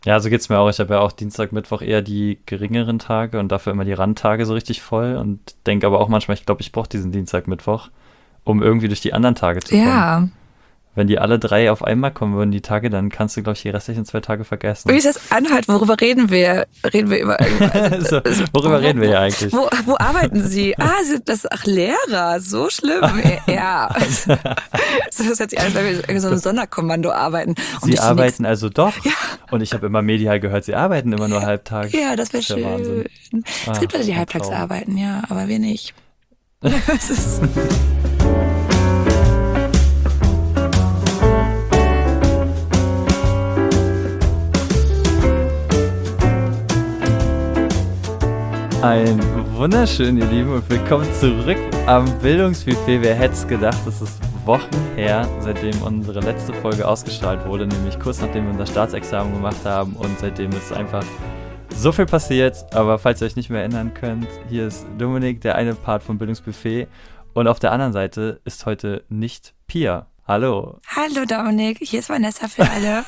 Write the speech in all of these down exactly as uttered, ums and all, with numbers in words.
Ja, so geht's mir auch. Ich habe ja auch Dienstag, Mittwoch eher die geringeren Tage und dafür immer die Randtage so richtig voll und denke aber auch manchmal, ich glaube, ich brauche diesen Dienstag, Mittwoch, um irgendwie durch die anderen Tage zu kommen. Ja. Wenn die alle drei auf einmal kommen würden, die Tage, dann kannst du, glaube ich, die restlichen zwei Tage Wie vergessen. ist das anhalt? Worüber reden wir? Reden wir über irgendwas? Also, So, also, worüber wo, reden wir wo, hier eigentlich? wo, wo arbeiten Sie? Ah, Sie sind das, ach, Lehrer, so schlimm. Ja. So, das hört sich an, als wenn wir in so einem Sonderkommando arbeiten. Und Sie durch die arbeiten nächsten. also doch. Ja, Und ich habe immer medial gehört, sie arbeiten immer nur halbtags. ja, das wäre Das ist ja schön. Wahnsinn. Es gibt Leute, Ach, die ein halbtags Traum. arbeiten, ja, aber wir nicht. Es ist, Ein wunderschön, ihr Lieben, und willkommen zurück am Bildungsbuffet. Wer hätte es gedacht, es ist Wochen her, seitdem unsere letzte Folge ausgestrahlt wurde, nämlich kurz nachdem wir unser Staatsexamen gemacht haben, und seitdem ist einfach so viel passiert. Aber falls ihr euch nicht mehr erinnern könnt, hier ist Dominik, der eine Part vom Bildungsbuffet, und auf der anderen Seite ist heute nicht Pia. Hallo. hallo Dominik, hier ist Vanessa für alle.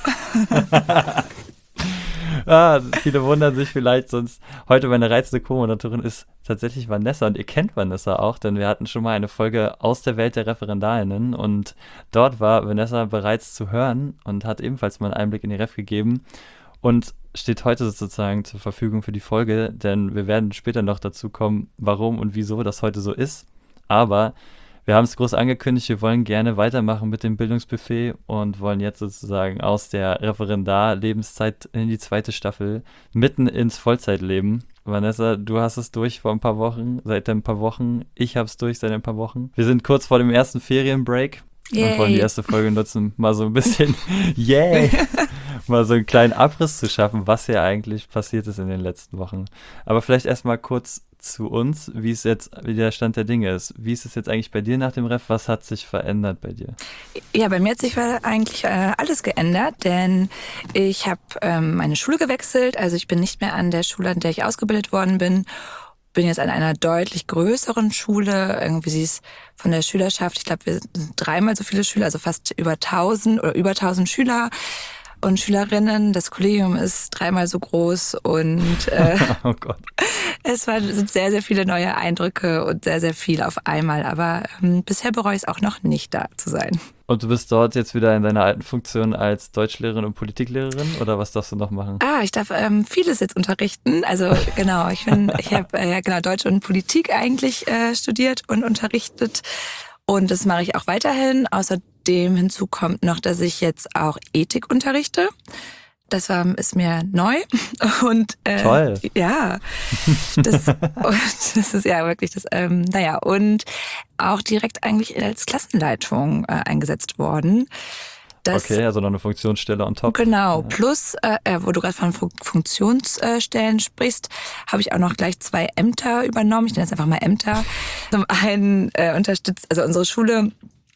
Ah, viele wundern sich vielleicht, sonst heute meine reizende Co-Moderatorin ist tatsächlich Vanessa, und ihr kennt Vanessa auch, denn wir hatten schon mal eine Folge aus der Welt der Referendarinnen und dort war Vanessa bereits zu hören und hat ebenfalls mal einen Einblick in die Ref gegeben und steht heute sozusagen zur Verfügung für die Folge, denn wir werden später noch dazu kommen, warum und wieso das heute so ist. Aber wir haben es groß angekündigt, wir wollen gerne weitermachen mit dem Bildungsbuffet und wollen jetzt sozusagen aus der Referendar-Lebenszeit in die zweite Staffel mitten ins Vollzeitleben. Vanessa, du hast es durch vor ein paar Wochen, seit ein paar Wochen. Ich habe es durch seit ein paar Wochen. Wir sind kurz vor dem ersten Ferienbreak und wollen die Yay. erste Folge nutzen, mal so ein bisschen, yay, mal so einen kleinen Abriss zu schaffen, was hier eigentlich passiert ist in den letzten Wochen. Aber vielleicht erstmal kurz zu uns, wie es jetzt, wie der Stand der Dinge ist. Wie ist es jetzt eigentlich bei dir nach dem Ref? Was hat sich verändert bei dir? Ja, bei mir hat sich eigentlich äh, alles geändert, denn ich habe ähm, meine Schule gewechselt. Also ich bin nicht mehr an der Schule, an der ich ausgebildet worden bin. Bin jetzt an einer deutlich größeren Schule. Irgendwie sie ist von der Schülerschaft, ich glaube, wir sind dreimal so viele Schüler, also fast über tausend oder über tausend Schüler und Schülerinnen. Das Kollegium ist dreimal so groß und äh, Oh Gott. es waren, sind sehr, sehr viele neue Eindrücke und sehr, sehr viel auf einmal. Aber ähm, bisher bereue ich es auch noch nicht, da zu sein. Und du bist dort jetzt wieder in deiner alten Funktion als Deutschlehrerin und Politiklehrerin, oder was darfst du noch machen? Ah, ich darf ähm, vieles jetzt unterrichten. Also genau, ich bin, ich habe äh, ja genau Deutsch und Politik eigentlich äh, studiert und unterrichtet. Und das mache ich auch weiterhin. Außerdem hinzu kommt noch, dass ich jetzt auch Ethik unterrichte. Das war, ist mir neu. Und äh, Toll. ja, das, und das ist ja wirklich das, ähm, naja, und auch direkt eigentlich als Klassenleitung äh, eingesetzt worden. Das Okay, also noch eine Funktionsstelle on top. Genau, Ja. plus, äh, äh, wo du gerade von Fun- Funktionsstellen sprichst, habe ich auch noch gleich zwei Ämter übernommen. Ich nenne es einfach mal Ämter. Zum einen äh, unterstützt, also unsere Schule,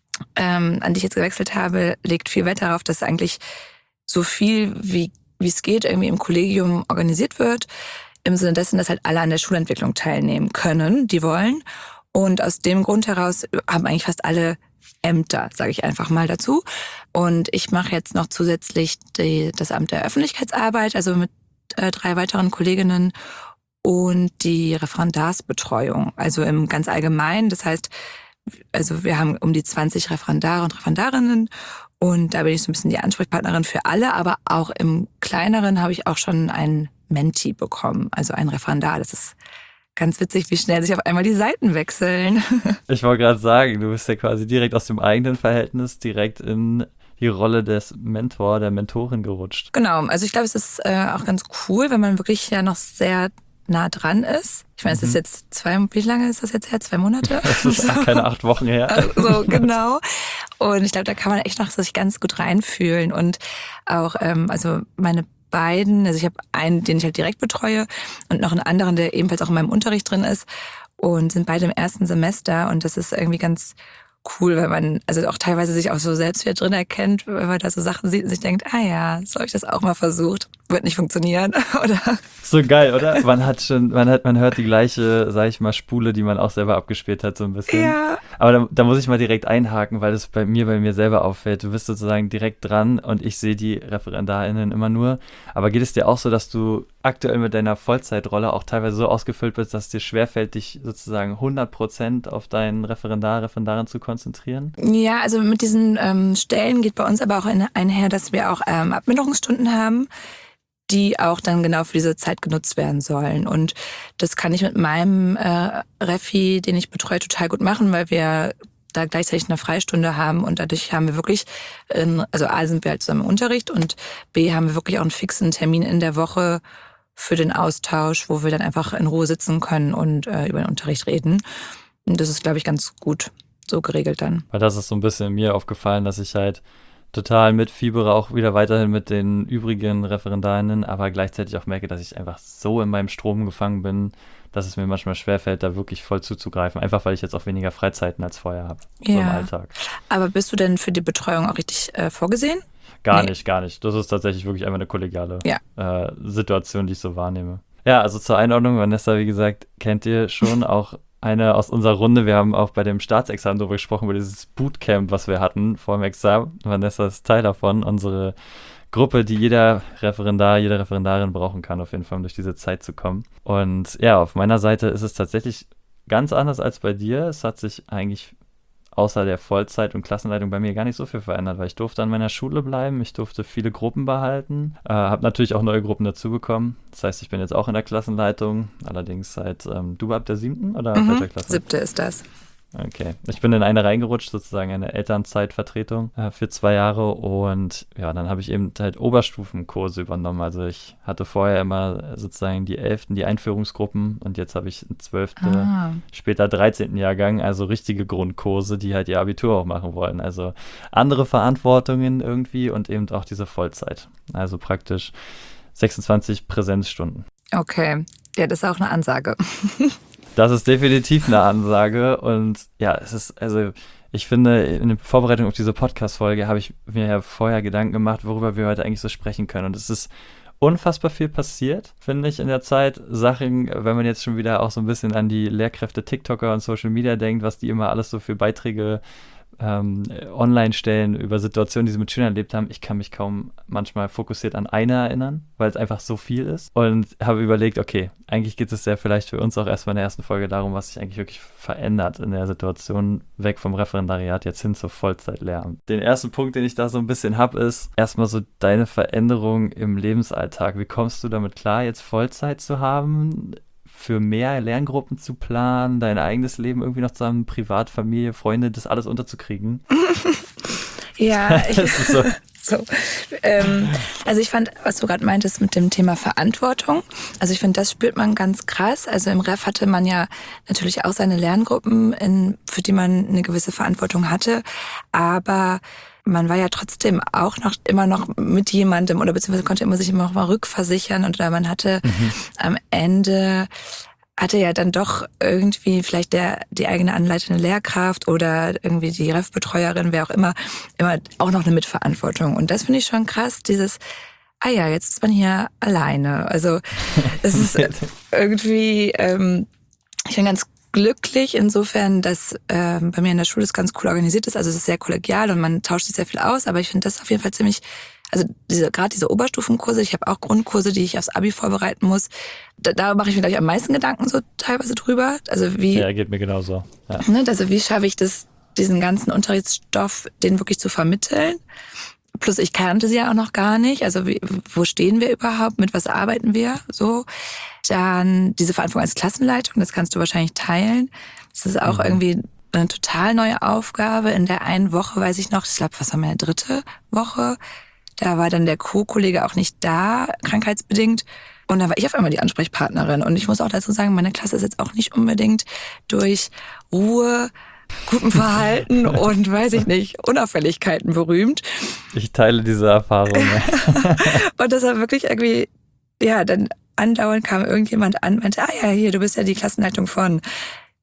ähm, an die ich jetzt gewechselt habe, legt viel Wert darauf, dass eigentlich so viel wie wie es geht irgendwie im Kollegium organisiert wird. Im Sinne dessen, dass halt alle an der Schulentwicklung teilnehmen können, die wollen. Und aus dem Grund heraus haben eigentlich fast alle Ämter, sage ich einfach mal dazu. Und ich mache jetzt noch zusätzlich die, das Amt der Öffentlichkeitsarbeit, also mit äh, drei weiteren Kolleginnen, und die Referendarsbetreuung, also im ganz allgemein. Das heißt, also wir haben um die zwanzig Referendare und Referendarinnen und da bin ich so ein bisschen die Ansprechpartnerin für alle, aber auch im Kleineren habe ich auch schon einen Menti bekommen, also einen Referendar. Das ist ganz witzig, wie schnell sich auf einmal die Seiten wechseln. Ich wollte gerade sagen, du bist ja quasi direkt aus dem eigenen Verhältnis direkt in die Rolle des Mentor, der Mentorin gerutscht. Genau, also ich glaube, es ist äh, auch ganz cool, wenn man wirklich ja noch sehr nah dran ist. Ich meine, es ist Mhm. jetzt zwei, wie lange ist das jetzt her? Zwei Monate? Das ist auch keine acht Wochen her. So, genau. Und ich glaube, da kann man echt noch sich ganz gut reinfühlen. Und auch, ähm, also meine beiden, also ich habe einen, den ich halt direkt betreue und noch einen anderen, der ebenfalls auch in meinem Unterricht drin ist und sind beide im ersten Semester. Und das ist irgendwie ganz cool, weil man also auch teilweise sich auch so selbst wieder drin erkennt, wenn man da so Sachen sieht und sich denkt, ah ja, so habe ich das auch mal versucht. wird nicht funktionieren, oder? So geil, oder? Man hat schon, man hat, man hört die gleiche, sag ich mal, Spule, die man auch selber abgespielt hat, so ein bisschen. Ja. Aber da, da muss ich mal direkt einhaken, weil das bei mir, bei mir selber auffällt. Du bist sozusagen direkt dran und ich sehe die ReferendarInnen immer nur. Aber geht es dir auch so, dass du aktuell mit deiner Vollzeitrolle auch teilweise so ausgefüllt bist, dass es dir schwerfällt, dich sozusagen hundert Prozent auf deinen Referendar, Referendarin zu konzentrieren? Ja, also mit diesen ähm, Stellen geht bei uns aber auch ein- einher, dass wir auch ähm, Abminderungsstunden haben, die auch dann genau für diese Zeit genutzt werden sollen. Und das kann ich mit meinem äh, Refi, den ich betreue, total gut machen, weil wir da gleichzeitig eine Freistunde haben und dadurch haben wir wirklich, in, also A sind wir halt zusammen im Unterricht und B haben wir wirklich auch einen fixen Termin in der Woche für den Austausch, wo wir dann einfach in Ruhe sitzen können und äh, über den Unterricht reden. Und das ist, glaube ich, ganz gut so geregelt dann. Weil das ist so ein bisschen mir aufgefallen, dass ich halt total mitfiebere, auch wieder weiterhin mit den übrigen Referendarinnen, aber gleichzeitig auch merke, dass ich einfach so in meinem Strom gefangen bin, dass es mir manchmal schwerfällt, da wirklich voll zuzugreifen, einfach weil ich jetzt auch weniger Freizeiten als vorher habe, so im Ja. Alltag. Aber bist du denn für die Betreuung auch richtig äh, vorgesehen? Gar Nee. nicht, gar nicht. Das ist tatsächlich wirklich einfach eine kollegiale Ja. äh, Situation, die ich so wahrnehme. Ja, also zur Einordnung, Vanessa, wie gesagt, kennt ihr schon auch eine aus unserer Runde. Wir haben auch bei dem Staatsexamen darüber gesprochen, über dieses Bootcamp, was wir hatten vor dem Examen. Vanessa ist Teil davon, unsere Gruppe, die jeder Referendar, jede Referendarin brauchen kann, auf jeden Fall, um durch diese Zeit zu kommen. Und ja, auf meiner Seite ist es tatsächlich ganz anders als bei dir. Es hat sich eigentlich außer der Vollzeit und Klassenleitung bei mir gar nicht so viel verändert, weil ich durfte an meiner Schule bleiben, ich durfte viele Gruppen behalten, äh, habe natürlich auch neue Gruppen dazu bekommen. Das heißt, ich bin jetzt auch in der Klassenleitung, allerdings seit, ähm, du ab der siebten oder Mhm. welcher Klasse? Siebte ist das. Okay, ich bin in eine reingerutscht, sozusagen eine Elternzeitvertretung äh, für zwei Jahre und ja, dann habe ich eben halt Oberstufenkurse übernommen. Also ich hatte vorher immer sozusagen die elften, die Einführungsgruppen und jetzt habe ich einen zwölften, Ah. später dreizehnten Jahrgang, also richtige Grundkurse, die halt ihr Abitur auch machen wollen. Also andere Verantwortungen irgendwie und eben auch diese Vollzeit. Also praktisch sechsundzwanzig Präsenzstunden. Okay. Ja, das ist auch eine Ansage. Das ist definitiv eine Ansage und ja, es ist, also ich finde, in der Vorbereitung auf diese Podcast-Folge habe ich mir ja vorher Gedanken gemacht, worüber wir heute eigentlich so sprechen können und es ist unfassbar viel passiert, finde ich, in der Zeit. Sachen, wenn man jetzt schon wieder auch so ein bisschen an die Lehrkräfte TikToker und Social Media denkt, was die immer alles so für Beiträge ähm, online stellen über Situationen, die sie mit Schülern erlebt haben. Ich kann mich kaum manchmal fokussiert an eine erinnern, weil es einfach so viel ist. Und habe überlegt, okay, eigentlich geht es ja vielleicht für uns auch erstmal in der ersten Folge darum, was sich eigentlich wirklich verändert in der Situation, weg vom Referendariat jetzt hin zur Vollzeitlehramt. Den ersten Punkt, den ich da so ein bisschen habe, ist erstmal so deine Veränderung im Lebensalltag. Wie kommst du damit klar, jetzt Vollzeit zu haben? Für mehr Lerngruppen zu planen, dein eigenes Leben irgendwie noch zusammen, Privat, Familie, Freunde, das alles unterzukriegen? Ja, ich, Das ist so. so. Ähm, also ich fand, was du gerade meintest mit dem Thema Verantwortung, also ich finde, das spürt man ganz krass. Also im Ref hatte man ja natürlich auch seine Lerngruppen, in, für die man eine gewisse Verantwortung hatte, aber man war ja trotzdem auch noch immer noch mit jemandem oder beziehungsweise konnte immer sich immer noch mal rückversichern und oder man hatte Mhm. am Ende hatte ja dann doch irgendwie vielleicht der die eigene anleitende Lehrkraft oder irgendwie die Ref-Betreuerin, wer auch immer, immer auch noch eine Mitverantwortung. Und das finde ich schon krass, dieses, ah ja, jetzt ist man hier alleine. Also es ist irgendwie, ähm, ich bin ganz glücklich insofern, dass ähm, bei mir in der Schule es ganz cool organisiert ist. Also es ist sehr kollegial und man tauscht sich sehr viel aus, aber ich finde das auf jeden Fall ziemlich, also diese gerade diese Oberstufenkurse, ich habe auch Grundkurse, die ich aufs Abi vorbereiten muss. Da, da mache ich mir, glaube ich, am meisten Gedanken so teilweise drüber. Also wie, Ja, geht mir genauso. Ja. ne, also wie schaffe ich das, diesen ganzen Unterrichtsstoff, den wirklich zu vermitteln? Plus ich kannte sie ja auch noch gar nicht. Also wie, wo stehen wir überhaupt? Mit was arbeiten wir? So. Dann diese Verantwortung als Klassenleitung, das kannst du wahrscheinlich teilen. Das ist auch Mhm. irgendwie eine total neue Aufgabe. In der einen Woche weiß ich noch, ich glaube, was war meine dritte Woche? Da war dann der Co-Kollege auch nicht da, krankheitsbedingt. Und da war ich auf einmal die Ansprechpartnerin. Und ich muss auch dazu sagen, meine Klasse ist jetzt auch nicht unbedingt durch Ruhe, gutem Verhalten und, weiß ich nicht, Unauffälligkeiten berühmt. Ich teile diese Erfahrung. Ja. Und das war wirklich irgendwie, ja, dann andauernd kam irgendjemand an und meinte, ah ja, hier, du bist ja die Klassenleitung von.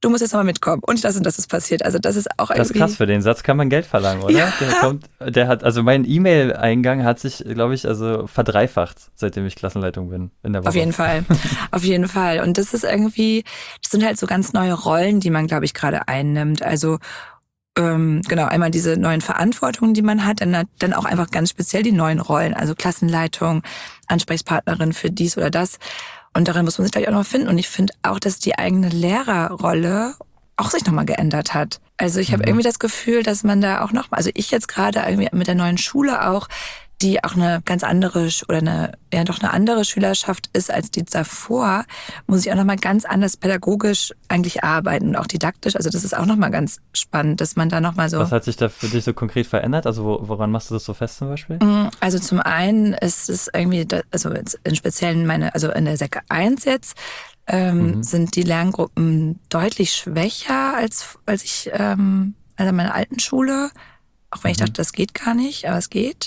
du musst jetzt nochmal mitkommen und das und das ist passiert. Also das ist auch irgendwie... Das ist krass, für den Satz kann man Geld verlangen, oder? Ja. Der kommt, der hat, also mein E-Mail-Eingang hat sich, glaube ich, also verdreifacht, seitdem ich Klassenleitung bin in der Woche. Auf jeden Fall, auf jeden Fall. Und das ist irgendwie, das sind halt so ganz neue Rollen, die man, glaube ich, gerade einnimmt. Also ähm, genau, einmal diese neuen Verantwortungen, die man hat, dann, dann auch einfach ganz speziell die neuen Rollen, also Klassenleitung, Ansprechpartnerin für dies oder das. Und darin muss man sich gleich auch noch finden. Und ich finde auch, dass die eigene Lehrerrolle auch sich nochmal geändert hat. Also ich habe Mhm. irgendwie das Gefühl, dass man da auch nochmal, also ich jetzt gerade irgendwie mit der neuen Schule auch, die auch eine ganz andere oder eine ja doch eine andere Schülerschaft ist als die davor, muss ich auch nochmal ganz anders pädagogisch eigentlich arbeiten und auch didaktisch. Also das ist auch nochmal ganz spannend, dass man da nochmal so... Was hat sich da für dich so konkret verändert? Also wo, woran machst du das so fest zum Beispiel? Also zum einen ist es irgendwie, also in Speziellen meine, also in der Sek eins jetzt, ähm, mhm. sind die Lerngruppen deutlich schwächer als, als ich, ähm, also in meiner alten Schule. Auch wenn ich dachte, das geht gar nicht, aber es geht.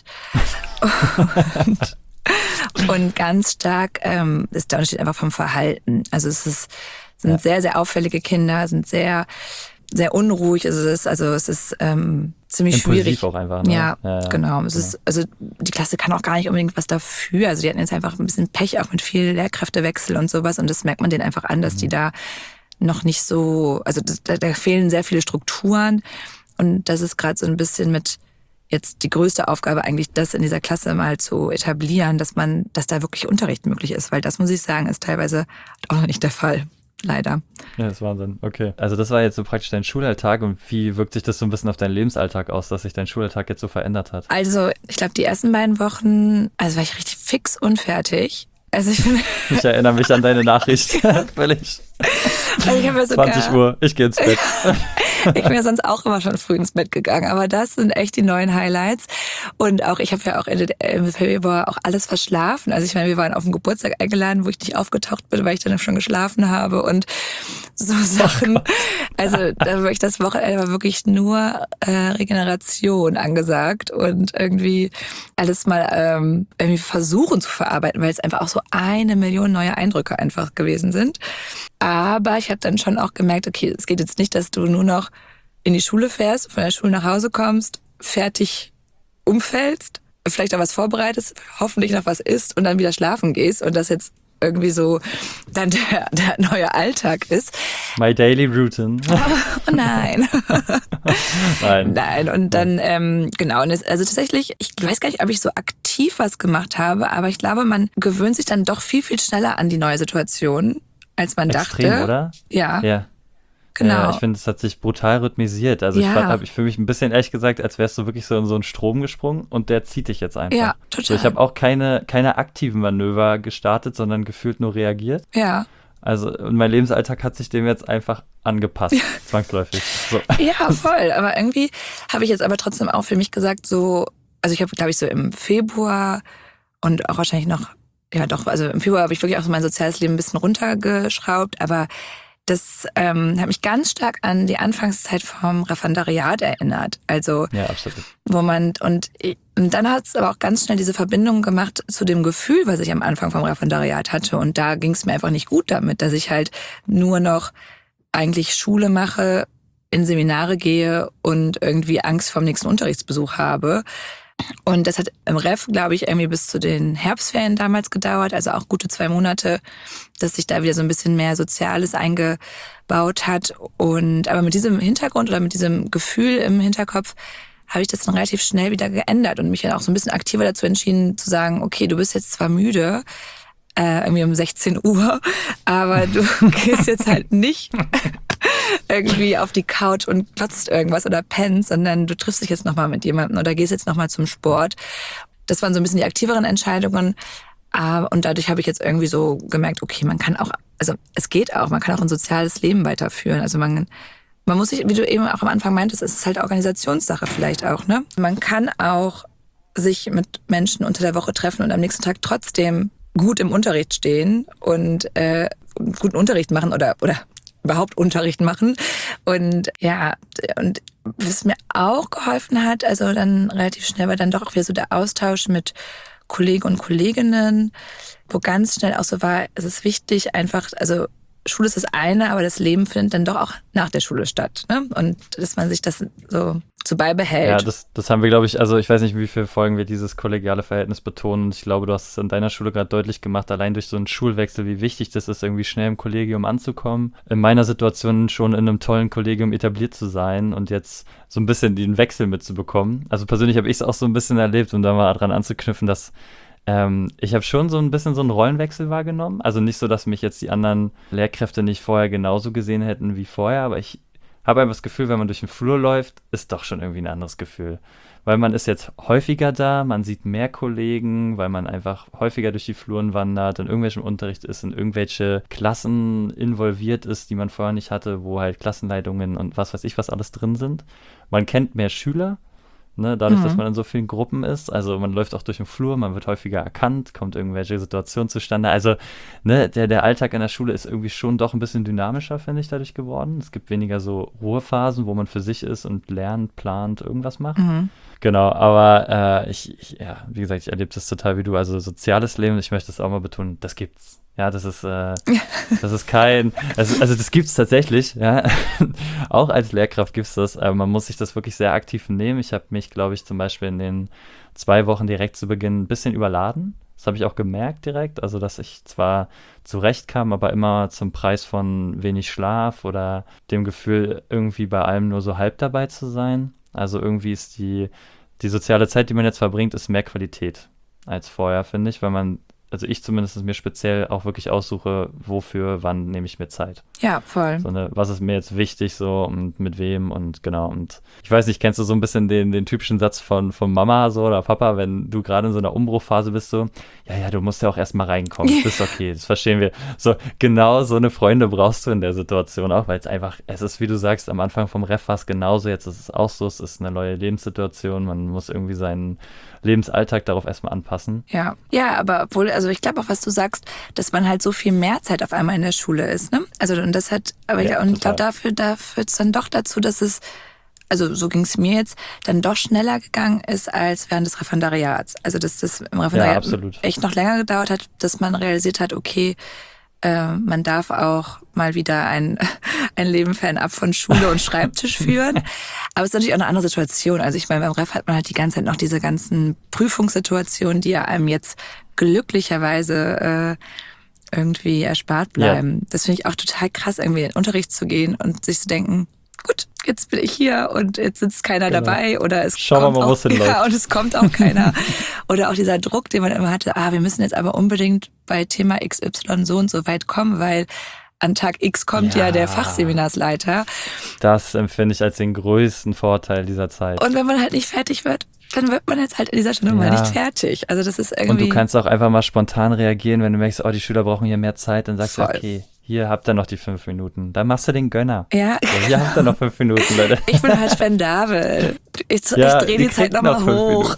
und, und ganz stark ähm, ist der Unterschied einfach vom Verhalten. Also es ist, sind ja. sehr, sehr auffällige Kinder, sind sehr, sehr unruhig. Also es ist, also es ist ähm, ziemlich Impulsiv schwierig. Auch einfach, ne? Ja, ja, ja, genau. Es genau. ist, also die Klasse kann auch gar nicht unbedingt was dafür. Also die hatten jetzt einfach ein bisschen Pech auch mit viel Lehrkräftewechsel und sowas. Und das merkt man denen einfach an, dass mhm. die da noch nicht so, also das, da, da fehlen sehr viele Strukturen. Und das ist gerade so ein bisschen mit jetzt die größte Aufgabe eigentlich, das in dieser Klasse mal zu etablieren, dass man, dass da wirklich Unterricht möglich ist. Weil das, muss ich sagen, ist teilweise auch noch nicht der Fall. Leider. Ja, das ist Wahnsinn. Okay. Also das war jetzt so praktisch dein Schulalltag und wie wirkt sich das so ein bisschen auf deinen Lebensalltag aus, dass sich dein Schulalltag jetzt so verändert hat? Also ich glaube, die ersten beiden Wochen, also war ich richtig fix und fertig. Also ich bin Ich erinnere mich an deine Nachricht. Völlig. Also ich habe ja sogar, zwanzig Uhr, ich gehe ins Bett. Ich bin ja sonst auch immer schon früh ins Bett gegangen, aber das sind echt die neuen Highlights. Und auch ich habe ja auch Ende im Februar auch alles verschlafen. Also ich meine, wir waren auf den Geburtstag eingeladen, wo ich nicht aufgetaucht bin, weil ich dann schon geschlafen habe und so Sachen. Oh also da war ich das Wochenende war wirklich nur äh, Regeneration angesagt und irgendwie alles mal ähm, irgendwie versuchen zu verarbeiten, weil es einfach auch so eine Million neue Eindrücke einfach gewesen sind. Aber ich habe dann schon auch gemerkt, okay, es geht jetzt nicht, dass du nur noch in die Schule fährst, von der Schule nach Hause kommst, fertig umfällst, vielleicht auch was vorbereitest, hoffentlich noch was isst und dann wieder schlafen gehst und das jetzt irgendwie so dann der, der neue Alltag ist. My daily routine. Oh nein. Nein. Nein, und dann, ähm, genau, und es, also tatsächlich, ich weiß gar nicht, ob ich so aktiv was gemacht habe, aber ich glaube, man gewöhnt sich dann doch viel, viel schneller an die neue Situation, als man Extrem, dachte. Oder? Ja. Ja. Genau. Ja, ich finde, es hat sich brutal rhythmisiert. Also ja. ich habe ich fühle mich ein bisschen, ehrlich gesagt, als wärst du wirklich so in so einen Strom gesprungen und der zieht dich jetzt einfach. Ja, total. So, ich habe auch keine, keine aktiven Manöver gestartet, sondern gefühlt nur reagiert. Ja. Also und mein Lebensalltag hat sich dem jetzt einfach angepasst, ja. zwangsläufig. So. Ja, voll. Aber irgendwie habe ich jetzt aber trotzdem auch für mich gesagt, so, also ich habe, glaube ich, so im Februar und auch wahrscheinlich noch, ja doch, also im Februar habe ich wirklich auch so mein soziales Leben ein bisschen runtergeschraubt, aber das ähm, hat mich ganz stark an die Anfangszeit vom Referendariat erinnert. Also, ja, absolut. Wo man, und, und dann hat es aber auch ganz schnell diese Verbindung gemacht zu dem Gefühl, was ich am Anfang vom Referendariat hatte. Und da ging es mir einfach nicht gut damit, dass ich halt nur noch eigentlich Schule mache, in Seminare gehe und irgendwie Angst vor dem nächsten Unterrichtsbesuch habe. Und das hat im Ref, glaube ich, irgendwie bis zu den Herbstferien damals gedauert, also auch gute zwei Monate, dass sich da wieder so ein bisschen mehr Soziales eingebaut hat. Und aber mit diesem Hintergrund oder mit diesem Gefühl im Hinterkopf habe ich das dann relativ schnell wieder geändert und mich dann auch so ein bisschen aktiver dazu entschieden zu sagen, okay, du bist jetzt zwar müde, äh, irgendwie um sechzehn Uhr, aber du gehst jetzt halt nicht irgendwie auf die Couch und klotzt irgendwas oder pennst, sondern du triffst dich jetzt nochmal mit jemandem oder gehst jetzt nochmal zum Sport. Das waren so ein bisschen die aktiveren Entscheidungen. Und dadurch habe ich jetzt irgendwie so gemerkt, okay, man kann auch, also es geht auch, man kann auch ein soziales Leben weiterführen. Also man, man muss sich, wie du eben auch am Anfang meintest, es ist halt Organisationssache vielleicht auch, ne? Man kann auch sich mit Menschen unter der Woche treffen und am nächsten Tag trotzdem gut im Unterricht stehen und äh, guten Unterricht machen oder oder überhaupt Unterricht machen. Und ja, und was mir auch geholfen hat, also dann relativ schnell war dann doch auch wieder so der Austausch mit Kollegen und Kolleginnen, wo ganz schnell auch so war, es ist wichtig, einfach, also Schule ist das eine, aber das Leben findet dann doch auch nach der Schule statt. Ne? Und dass man sich das so, so beibehält. Ja, das, das haben wir, glaube ich, also ich weiß nicht, wie viele Folgen wir dieses kollegiale Verhältnis betonen. Und ich glaube, du hast es an deiner Schule gerade deutlich gemacht, allein durch so einen Schulwechsel, wie wichtig das ist, irgendwie schnell im Kollegium anzukommen. In meiner Situation schon in einem tollen Kollegium etabliert zu sein und jetzt so ein bisschen den Wechsel mitzubekommen. Also persönlich habe ich es auch so ein bisschen erlebt, um da mal dran anzuknüpfen, dass Ähm, ich habe schon so ein bisschen so einen Rollenwechsel wahrgenommen. Also nicht so, dass mich jetzt die anderen Lehrkräfte nicht vorher genauso gesehen hätten wie vorher, aber ich habe einfach das Gefühl, wenn man durch den Flur läuft, ist doch schon irgendwie ein anderes Gefühl. Weil man ist jetzt häufiger da, man sieht mehr Kollegen, weil man einfach häufiger durch die Fluren wandert, in irgendwelchem Unterricht ist, in irgendwelche Klassen involviert ist, die man vorher nicht hatte, wo halt Klassenleitungen und was weiß ich was alles drin sind. Man kennt mehr Schüler. Ne, dadurch, mhm. dass man in so vielen Gruppen ist, also man läuft auch durch den Flur, man wird häufiger erkannt, kommt irgendwelche Situationen zustande. Also ne, der, der Alltag in der Schule ist irgendwie schon doch ein bisschen dynamischer, finde ich, dadurch geworden. Es gibt weniger so Ruhephasen, wo man für sich ist und lernt, plant, irgendwas macht. Mhm. Genau, aber äh, ich, ich, ja, wie gesagt, ich erlebe das total wie du. Also soziales Leben, ich möchte das auch mal betonen, das gibt's. Ja, das ist, äh, das ist kein, also, also das gibt's tatsächlich, ja. Auch als Lehrkraft gibt's das, aber man muss sich das wirklich sehr aktiv nehmen. Ich habe mich, glaube ich, zum Beispiel in den zwei Wochen direkt zu Beginn ein bisschen überladen. Das habe ich auch gemerkt direkt, also dass ich zwar zurechtkam, aber immer zum Preis von wenig Schlaf oder dem Gefühl, irgendwie bei allem nur so halb dabei zu sein. Also irgendwie ist die, die soziale Zeit, die man jetzt verbringt, ist mehr Qualität als vorher, finde ich, weil man, also ich zumindest mir speziell auch wirklich aussuche, wofür, wann nehme ich mir Zeit. Ja, voll. So eine, was ist mir jetzt wichtig so und mit wem und genau. Und ich weiß nicht, kennst du so ein bisschen den, den typischen Satz von, von Mama so oder Papa, wenn du gerade in so einer Umbruchphase bist, so, ja, ja, du musst ja auch erstmal reinkommen, das ist okay, das verstehen wir. So, genau so eine Freunde brauchst du in der Situation auch, weil es einfach, es ist, wie du sagst, am Anfang vom Ref war es genauso, jetzt ist es auch so, es ist eine neue Lebenssituation, man muss irgendwie seinen Lebensalltag darauf erstmal anpassen. Ja, ja, aber obwohl, also ich glaube auch, was du sagst, dass man halt so viel mehr Zeit auf einmal in der Schule ist, ne? Also und das hat, aber ja, und ich glaube, dafür, da führt es dann doch dazu, dass es, also so ging es mir jetzt, dann doch schneller gegangen ist als während des Referendariats. Also dass das im Referendariat ja, echt noch länger gedauert hat, dass man realisiert hat, okay, äh, man darf auch mal wieder ein, ein Leben fernab von Schule und Schreibtisch führen. Aber es ist natürlich auch eine andere Situation. Also ich meine, beim Ref hat man halt die ganze Zeit noch diese ganzen Prüfungssituationen, die ja einem jetzt glücklicherweise äh, irgendwie erspart bleiben. Ja. Das finde ich auch total krass, irgendwie in den Unterricht zu gehen und sich zu denken, gut, jetzt bin ich hier und jetzt sitzt keiner genau. dabei oder es Schauen kommt wir mal, auch, ja, und es kommt auch keiner. Oder auch dieser Druck, den man immer hatte, ah, wir müssen jetzt aber unbedingt bei Thema X Y so und so weit kommen, weil an Tag X kommt ja, ja der Fachseminarsleiter. Das empfinde ich als den größten Vorteil dieser Zeit. Und wenn man halt nicht fertig wird, dann wird man jetzt halt an dieser Stelle ja. mal nicht fertig. Also das ist irgendwie. Und du kannst auch einfach mal spontan reagieren, wenn du merkst, oh, die Schüler brauchen hier mehr Zeit, dann sagst Voll. du, okay, hier habt ihr noch die fünf Minuten. Dann machst du den Gönner. Ja. So, hier habt ihr noch fünf Minuten, Leute. Ich bin halt spendabel. Ich, ja, ich drehe die, die Zeit nochmal hoch.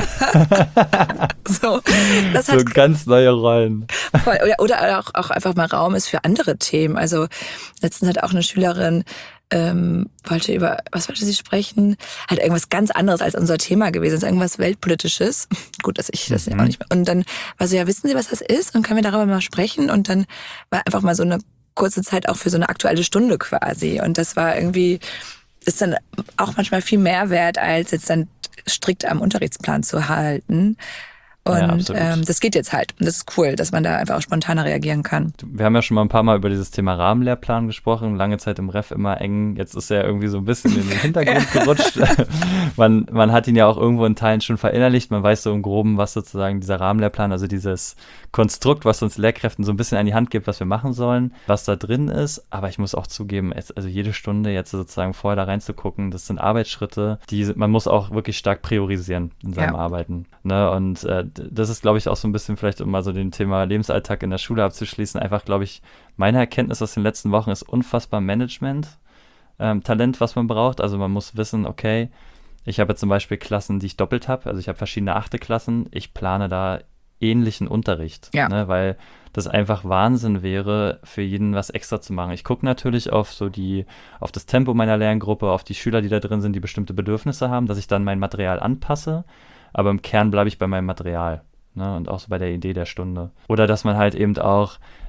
so, das so hat, ganz neue Rollen. Voll. Oder, oder auch, auch einfach mal Raum ist für andere Themen. Also letztens hat auch eine Schülerin ähm, wollte über, was wollte sie sprechen? Halt irgendwas ganz anderes als unser Thema gewesen. Das ist irgendwas Weltpolitisches. Gut, dass ich das mhm. auch nicht mehr. Und dann war so, ja, wissen Sie, was das ist? Und können wir darüber mal sprechen? Und dann war einfach mal so eine kurze Zeit auch für so eine aktuelle Stunde quasi. Und das war irgendwie, ist dann auch manchmal viel mehr wert, als jetzt dann strikt am Unterrichtsplan zu halten. Und ja, ähm, das geht jetzt halt. Und das ist cool, dass man da einfach auch spontaner reagieren kann. Wir haben ja schon mal ein paar Mal über dieses Thema Rahmenlehrplan gesprochen. Lange Zeit im Ref immer eng. Jetzt ist er irgendwie so ein bisschen in den Hintergrund gerutscht. man, man hat ihn ja auch irgendwo in Teilen schon verinnerlicht. Man weiß so im Groben, was sozusagen dieser Rahmenlehrplan, also dieses Konstrukt, was uns Lehrkräften so ein bisschen an die Hand gibt, was wir machen sollen, was da drin ist. Aber ich muss auch zugeben, also jede Stunde jetzt sozusagen vorher da reinzugucken, das sind Arbeitsschritte, die man muss auch wirklich stark priorisieren in seinem ja. Arbeiten. Ne? Und äh, das ist, glaube ich, auch so ein bisschen vielleicht, um mal so den Thema Lebensalltag in der Schule abzuschließen, einfach, glaube ich, meine Erkenntnis aus den letzten Wochen ist unfassbar Management, ähm, Talent, was man braucht. Also man muss wissen, okay, ich habe jetzt zum Beispiel Klassen, die ich doppelt habe, also ich habe verschiedene achte Klassen, ich plane da ähnlichen Unterricht, ja. ne, weil das einfach Wahnsinn wäre, für jeden was extra zu machen. Ich gucke natürlich auf so die, auf das Tempo meiner Lerngruppe, auf die Schüler, die da drin sind, die bestimmte Bedürfnisse haben, dass ich dann mein Material anpasse, aber im Kern bleibe ich bei meinem Material, ne, und auch so bei der Idee der Stunde. Oder dass man halt eben auch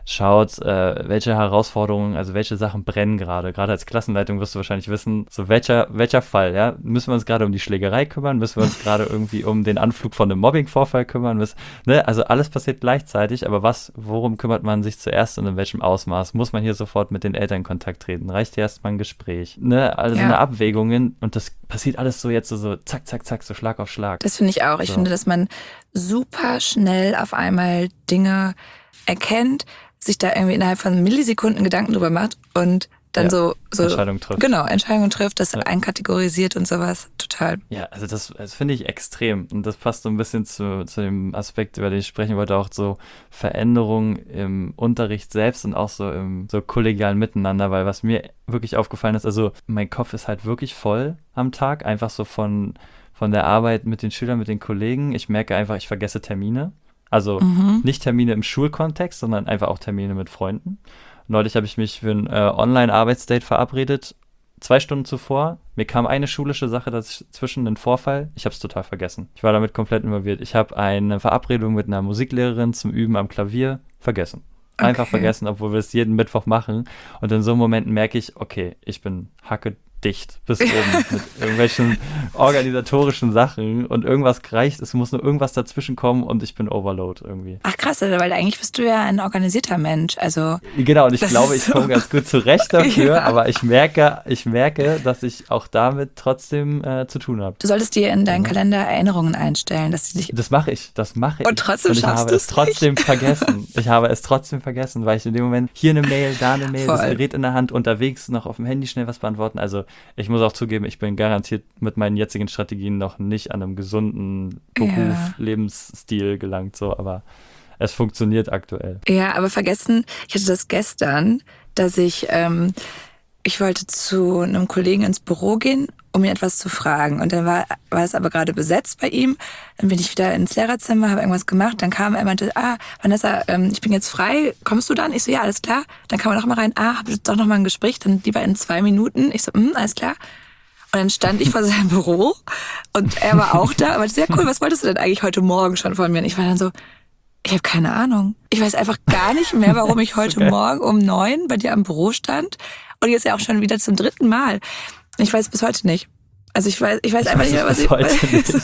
schaut, äh, welche Herausforderungen, also welche Sachen brennen gerade. Gerade als Klassenleitung wirst du wahrscheinlich wissen, so welcher, welcher Fall, ja, müssen wir uns gerade um die Schlägerei kümmern, müssen wir uns gerade irgendwie um den Anflug von einem Mobbing-Vorfall kümmern, müssen, ne? Also alles passiert gleichzeitig, aber was, worum kümmert man sich zuerst und in welchem Ausmaß? Muss man hier sofort mit den Eltern in Kontakt treten? Reicht hier erstmal ein Gespräch? Ne? Also Ja. eine Abwägungen und das passiert alles so jetzt so, so zack, zack, zack, so Schlag auf Schlag. Das finde ich auch. Ich So. finde, dass man super schnell auf einmal Dinge erkennt, sich da irgendwie innerhalb von Millisekunden Gedanken drüber macht und dann Ja, so, so Entscheidung trifft. genau, Entscheidungen trifft, das Ja. einkategorisiert und sowas. Total. Ja, also das, das finde ich extrem. Und das passt so ein bisschen zu, zu dem Aspekt, über den ich sprechen wollte, auch so Veränderungen im Unterricht selbst und auch so im so kollegialen Miteinander, weil was mir wirklich aufgefallen ist, also mein Kopf ist halt wirklich voll am Tag, einfach so von, von der Arbeit mit den Schülern, mit den Kollegen. Ich merke einfach, ich vergesse Termine. Also Mhm. nicht Termine im Schulkontext, sondern einfach auch Termine mit Freunden. Neulich habe ich mich für ein äh, Online-Arbeitsdate verabredet, zwei Stunden zuvor. Mir kam eine schulische Sache dazwischen, ein Vorfall. Ich habe es total vergessen. Ich war damit komplett involviert. Ich habe eine Verabredung mit einer Musiklehrerin zum Üben am Klavier vergessen. Einfach Okay. vergessen, obwohl wir es jeden Mittwoch machen. Und in so Momenten merke ich, okay, ich bin hacke dicht bis oben mit irgendwelchen organisatorischen Sachen und irgendwas reicht, es muss nur irgendwas dazwischen kommen und ich bin Overload irgendwie. Ach krass, weil eigentlich bist du ja ein organisierter Mensch. Also Genau, und ich Das glaube, ist ich so- komme ganz gut zurecht dafür, Ja. aber ich merke, ich merke, dass ich auch damit trotzdem äh, zu tun habe. du solltest dir in deinen Mhm. Kalender Erinnerungen einstellen, dass sie dich. Das mache ich, das mache ich. Und trotzdem ich schaffst habe du es es trotzdem vergessen. Ich habe es trotzdem vergessen, weil ich in dem Moment hier eine Mail, da eine Mail, das Voll. Gerät in der Hand, unterwegs noch auf dem Handy schnell was beantworten. Also ich muss auch zugeben, ich bin garantiert mit meinen jetzigen Strategien noch nicht an einem gesunden Beruf, Ja. Lebensstil gelangt, so, aber es funktioniert aktuell. Ja, aber vergessen, ich hatte das gestern, dass ich, ähm, ich wollte zu einem Kollegen ins Büro gehen, um ihn etwas zu fragen. Und dann war, war es aber gerade besetzt bei ihm. Dann bin ich wieder ins Lehrerzimmer, habe irgendwas gemacht. Dann kam er und meinte, ah, Vanessa, ähm, ich bin jetzt frei, kommst du dann? Ich so, ja, alles klar. Dann kam er noch mal rein, ah, hab jetzt doch noch mal ein Gespräch, dann lieber in zwei Minuten. Ich so, hm, alles klar. Und dann stand ich vor seinem Büro und er war auch da. Aber sehr cool, was wolltest du denn eigentlich heute Morgen schon von mir? Und ich war dann so, ich habe keine Ahnung. Ich weiß einfach gar nicht mehr, warum ich heute Okay. Morgen um neun bei dir am Büro stand. Und jetzt ja auch schon wieder zum dritten Mal. Ich weiß bis heute nicht. Also ich weiß, ich weiß einfach nicht mehr, was bis ich, heute nicht.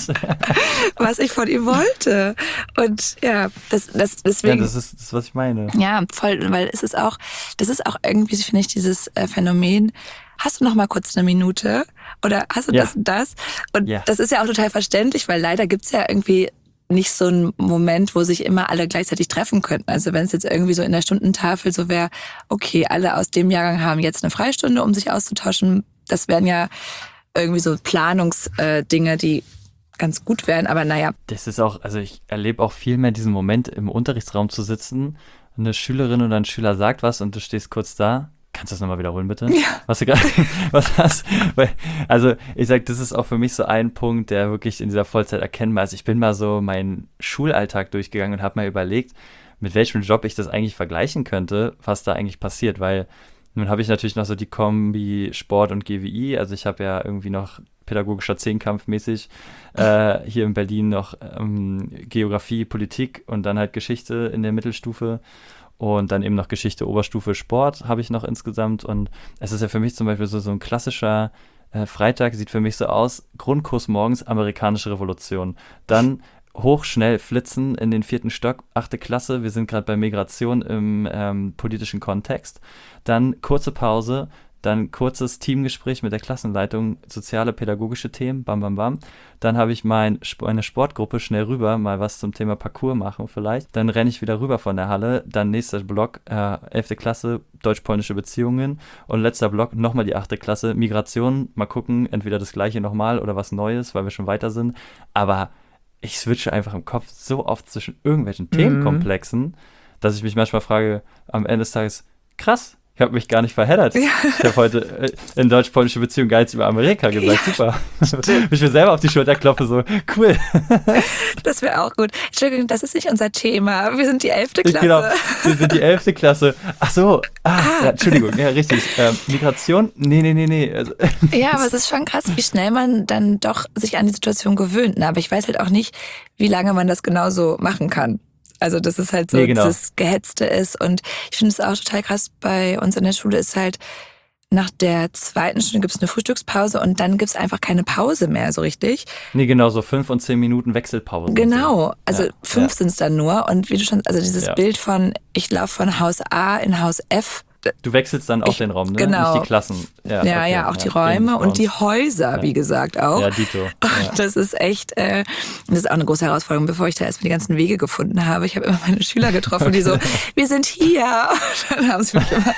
was ich von ihm wollte. Und ja, das, das Ja, deswegen. das ist das, was ich meine. Ja, voll, weil es ist auch, das ist auch irgendwie, finde ich, dieses äh, Phänomen, hast du noch mal kurz eine Minute oder hast du Ja. das und das? Und Ja. das ist ja auch total verständlich, weil leider gibt's ja irgendwie nicht so einen Moment, wo sich immer alle gleichzeitig treffen könnten. Also wenn es jetzt irgendwie so in der Stundentafel so wäre, okay, alle aus dem Jahrgang haben jetzt eine Freistunde, um sich auszutauschen. Das wären ja irgendwie so Planungsdinge, die ganz gut wären, aber naja. Das ist auch, also ich erlebe auch viel mehr diesen Moment, im Unterrichtsraum zu sitzen, eine Schülerin oder ein Schüler sagt was und du stehst kurz da. Kannst du das nochmal wiederholen, bitte? Ja. Was du gerade, was hast, weil, also ich sag, das ist auch für mich so ein Punkt, der wirklich in dieser Vollzeit erkennbar ist. Ich bin mal so meinen Schulalltag durchgegangen und habe mal überlegt, mit welchem Job ich das eigentlich vergleichen könnte, was da eigentlich passiert, weil nun habe ich natürlich noch so die Kombi Sport und G W I, also ich habe ja irgendwie noch pädagogischer Zehnkampf mäßig äh, hier in Berlin noch ähm, Geografie, Politik und dann halt Geschichte in der Mittelstufe. Und dann eben noch Geschichte, Oberstufe, Sport habe ich noch insgesamt. Und es ist ja für mich zum Beispiel so, so ein klassischer äh, Freitag, sieht für mich so aus, Grundkurs morgens, amerikanische Revolution. Dann hochschnell flitzen in den vierten Stock, achte Klasse, wir sind gerade bei Migration im ähm, politischen Kontext. Dann kurze Pause, dann kurzes Teamgespräch mit der Klassenleitung, soziale, pädagogische Themen, bam, bam, bam. Dann habe ich mein, meine Sportgruppe schnell rüber, mal was zum Thema Parkour machen vielleicht. Dann renne ich wieder rüber von der Halle. Dann nächster Block, äh, elfte Klasse, deutsch-polnische Beziehungen. Und letzter Block, nochmal die achte Klasse, Migration. Mal gucken, entweder das gleiche nochmal oder was Neues, weil wir schon weiter sind. Aber ich switche einfach im Kopf so oft zwischen irgendwelchen Themenkomplexen, dass ich mich manchmal frage, am Ende des Tages, krass, ich habe mich gar nicht verheddert. Ja. Ich habe heute äh, in deutsch-polnische Beziehung gar nichts über Amerika gesagt. Ja, Super. Ich mir selber auf die Schulter klopfe, so cool. Das wäre auch gut. Entschuldigung, das ist nicht unser Thema. Wir sind die elfte Klasse. Genau, wir sind die elfte Klasse. Ach so, ah, ja, Entschuldigung, ja, richtig. Ähm, Migration? Nee, nee, nee, nee. Also, Ja, aber es ist schon krass, wie schnell man dann doch sich an die Situation gewöhnt. Ne? Aber ich weiß halt auch nicht, wie lange man das genauso machen kann. Also das ist halt so, Nee, genau. dieses Gehetzte ist. Und ich finde es auch total krass, bei uns in der Schule ist halt, nach der zweiten Stunde gibt es eine Frühstückspause und dann gibt es einfach keine Pause mehr so richtig. Nee, genau, so fünf und zehn Minuten Wechselpause. Genau, also Ja, fünf ja. sind es dann nur. Und wie du schon, also dieses Ja. Bild von, ich laufe von Haus A in Haus F. Du wechselst dann auch Ich- den Raum, ne? genau. Nicht die Klassen. Ja, Ja, okay, ja, auch die ähnlich Räume bei und die uns. Häuser, Ja. wie gesagt, auch. Ja, Dito. Ja. Das ist echt, äh, das ist auch eine große Herausforderung, bevor ich da erstmal die ganzen Wege gefunden habe. Ich habe immer meine Schüler getroffen, die so, wir sind hier. Und dann haben sie mich immer,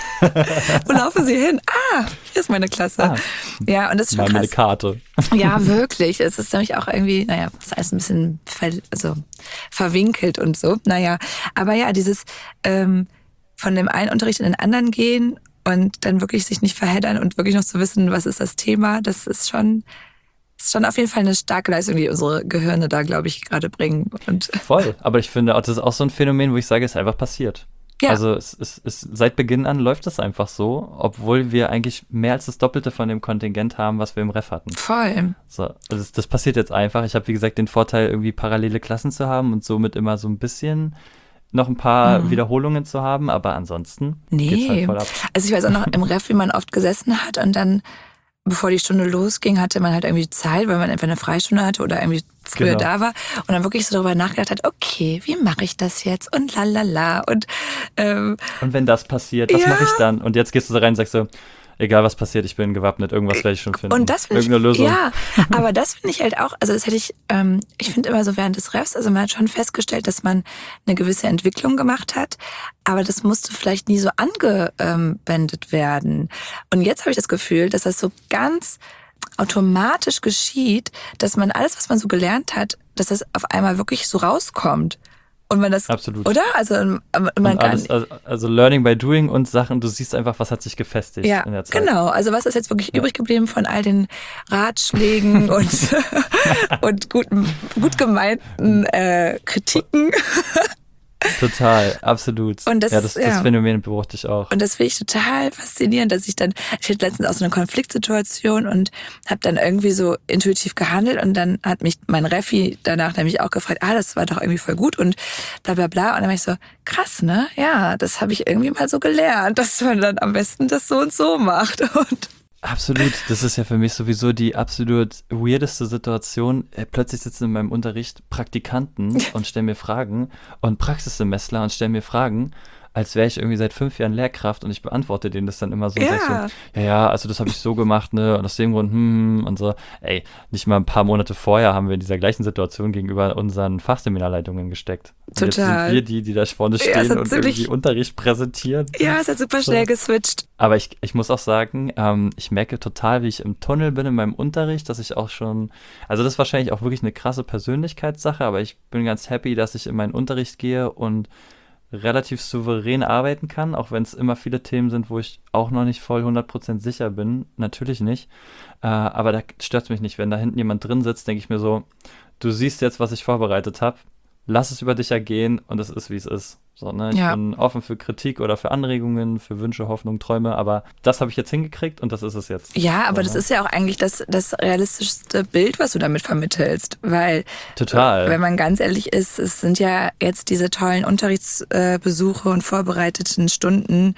wo laufen sie hin? Ah, hier ist meine Klasse. Ah. Ja, und das ist schon Mal mir eine krass. Karte. Ja, wirklich. Es ist nämlich auch irgendwie, naja, das ist alles ein bisschen ver, also verwinkelt und so. Naja, aber ja, dieses ähm, von dem einen Unterricht in den anderen gehen und dann wirklich sich nicht verheddern und wirklich noch zu wissen, was ist das Thema, das ist schon, ist schon auf jeden Fall eine starke Leistung, die unsere Gehirne da, glaube ich, gerade bringen. Und Voll. Aber ich finde, auch, das ist auch so ein Phänomen, wo ich sage, es ist einfach passiert. ja, Also es, es, es, seit Beginn an läuft das einfach so, obwohl wir eigentlich mehr als das Doppelte von dem Kontingent haben, was wir im Ref hatten. voll. So, also das, das passiert jetzt einfach. Ich habe, wie gesagt, den Vorteil, irgendwie parallele Klassen zu haben und somit immer so ein bisschen noch ein paar Mhm. Wiederholungen zu haben, aber ansonsten Nee. geht's halt voll ab. Also ich weiß auch noch im Ref, wie man oft gesessen hat und dann, bevor die Stunde losging, hatte man halt irgendwie Zeit, weil man entweder eine Freistunde hatte oder irgendwie früher Genau. da war und dann wirklich so darüber nachgedacht hat, okay, wie mache ich das jetzt und lalala und ähm, Und wenn das passiert, was Ja. mache ich dann? Und jetzt gehst du so rein und sagst so, egal was passiert, ich bin gewappnet, irgendwas werde ich schon finden. und das finde ich, Irgendeine Lösung. ja, aber das finde ich halt auch, also das hätte ich, ähm, ich finde immer so während des Refs, also man hat schon festgestellt, dass man eine gewisse Entwicklung gemacht hat, aber das musste vielleicht nie so angewendet werden. Und jetzt habe ich das Gefühl, dass das so ganz automatisch geschieht, dass man alles, was man so gelernt hat, dass das auf einmal wirklich so rauskommt. Und man das, Absolut. oder? Also ähm, man Und kann, alles, also, also Learning by Doing und Sachen, du siehst einfach, was hat sich gefestigt ja, in der Zeit. genau. Also was ist jetzt wirklich übrig geblieben von all den Ratschlägen und, und guten, gut gemeinten äh, Kritiken? Total, absolut. Und das- ja, das, das ja. Phänomen beobachte ich auch. Und das finde ich total faszinierend, dass ich dann, ich hatte letztens auch so eine Konfliktsituation und habe dann irgendwie so intuitiv gehandelt und dann hat mich mein Refi danach nämlich auch gefragt, ah, das war doch irgendwie voll gut und bla bla bla. Und dann war ich so, krass, ne? Ja, das habe ich irgendwie mal so gelernt, dass man dann am besten das so und so macht. Und Absolut, das ist ja für mich sowieso die absolut weirdeste Situation. Äh, Plötzlich sitzen in meinem Unterricht Praktikanten und stellen mir Fragen und Praxissemestler und stellen mir Fragen, als wäre ich irgendwie seit fünf Jahren Lehrkraft und ich beantworte denen das dann immer so. Und sag Ja. so, ja, ja, also das habe ich so gemacht, ne, und aus dem Grund, hm, und so. Ey, nicht mal ein paar Monate vorher haben wir in dieser gleichen Situation gegenüber unseren Fachseminarleitungen gesteckt. Und jetzt Total. sind wir die, die da vorne Ja, es stehen hat und ziemlich- irgendwie Unterricht präsentieren. ja, es hat super schnell geswitcht. Aber ich, ich muss auch sagen, ähm, ich merke total, wie ich im Tunnel bin in meinem Unterricht, dass ich auch schon, also das ist wahrscheinlich auch wirklich eine krasse Persönlichkeitssache, aber ich bin ganz happy, dass ich in meinen Unterricht gehe und relativ souverän arbeiten kann, auch wenn es immer viele Themen sind, wo ich auch noch nicht voll hundert Prozent sicher bin, natürlich nicht, äh, aber da stört es mich nicht, wenn da hinten jemand drin sitzt, denke ich mir so, du siehst jetzt, was ich vorbereitet habe, lass es über dich ergehen und es ist, wie es ist. So, ne? Ich Ja. bin offen für Kritik oder für Anregungen, für Wünsche, Hoffnung, Träume, aber das habe ich jetzt hingekriegt und das ist es jetzt. Ja, aber So, das ne? ist ja auch eigentlich das, das realistischste Bild, was du damit vermittelst. Weil, Total. wenn man ganz ehrlich ist, es sind ja jetzt diese tollen Unterrichtsbesuche und vorbereiteten Stunden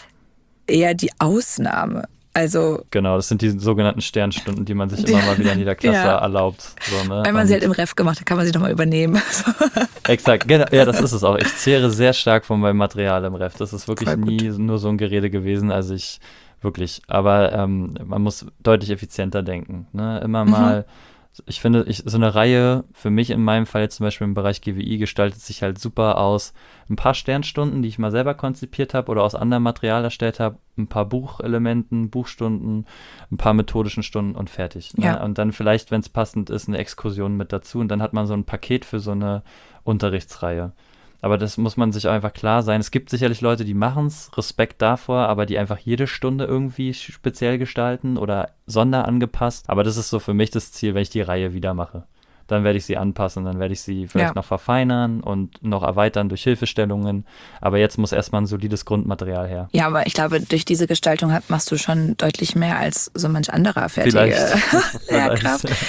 eher die Ausnahme. Also, Genau, das sind die sogenannten Sternstunden, die man sich immer mal wieder in jeder Klasse Ja. erlaubt. So, ne? wenn man Und- sie halt im Ref gemacht hat, kann man sie nochmal übernehmen. Exakt, genau, ja, das ist es auch. Ich zehre sehr stark von meinem Material im Ref. Das ist wirklich Voll gut. nie nur so ein Gerede gewesen, also ich wirklich. Aber ähm, man muss deutlich effizienter denken. Ne? Immer Mhm. mal, ich finde, ich, so eine Reihe, für mich in meinem Fall jetzt zum Beispiel im Bereich G W I, gestaltet sich halt super aus ein paar Sternstunden, die ich mal selber konzipiert habe oder aus anderem Material erstellt habe, ein paar Buchelementen, Buchstunden, ein paar methodischen Stunden und fertig. Ne? Ja. Und dann vielleicht, wenn es passend ist, eine Exkursion mit dazu und dann hat man so ein Paket für so eine Unterrichtsreihe. Aber das muss man sich einfach klar sein. Es gibt sicherlich Leute, die machen es, Respekt davor, aber die einfach jede Stunde irgendwie speziell gestalten oder sonderangepasst. Aber das ist so für mich das Ziel, wenn ich die Reihe wieder mache. Dann werde ich sie anpassen, dann werde ich sie vielleicht Ja. noch verfeinern und noch erweitern durch Hilfestellungen. Aber jetzt muss erstmal ein solides Grundmaterial her. Ja, aber ich glaube, durch diese Gestaltung hat, machst du schon deutlich mehr als so manch anderer fertige Vielleicht. Lehrkraft.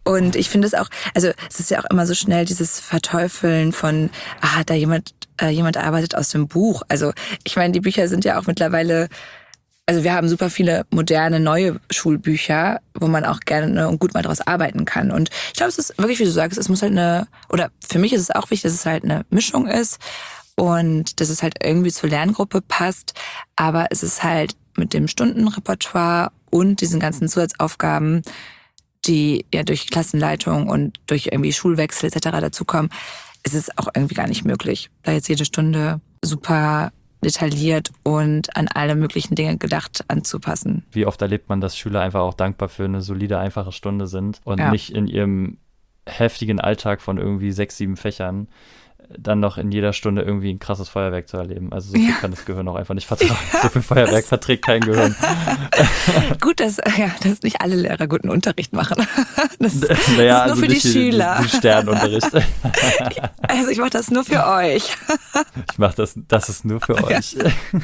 Und ich finde es auch, also es ist ja auch immer so schnell dieses Verteufeln von, ah, da jemand, äh, jemand arbeitet aus dem Buch. Also ich meine, die Bücher sind ja auch mittlerweile, also wir haben super viele moderne, neue Schulbücher, wo man auch gerne und gut mal draus arbeiten kann. Und ich glaube, es ist wirklich, wie du sagst, es muss halt eine, oder für mich ist es auch wichtig, dass es halt eine Mischung ist und dass es halt irgendwie zur Lerngruppe passt. Aber es ist halt mit dem Stundenrepertoire und diesen ganzen Zusatzaufgaben, die ja durch Klassenleitung und durch irgendwie Schulwechsel et cetera dazukommen, ist es auch irgendwie gar nicht möglich, da jetzt jede Stunde super detailliert und an alle möglichen Dinge gedacht anzupassen. Wie oft erlebt man, dass Schüler einfach auch dankbar für eine solide, einfache Stunde sind und Ja. nicht in ihrem heftigen Alltag von irgendwie sechs, sieben Fächern dann noch in jeder Stunde irgendwie ein krasses Feuerwerk zu erleben. Also so viel Ja. kann das Gehirn auch einfach nicht vertragen. So viel Feuerwerk verträgt kein Gehirn. Gut, dass, ja, dass nicht alle Lehrer guten Unterricht machen. Das, Naja, das ist nur also für die nicht Schüler. Die, die Sternunterricht. Also ich mache das nur für euch. Ich mache das, das ist nur für euch.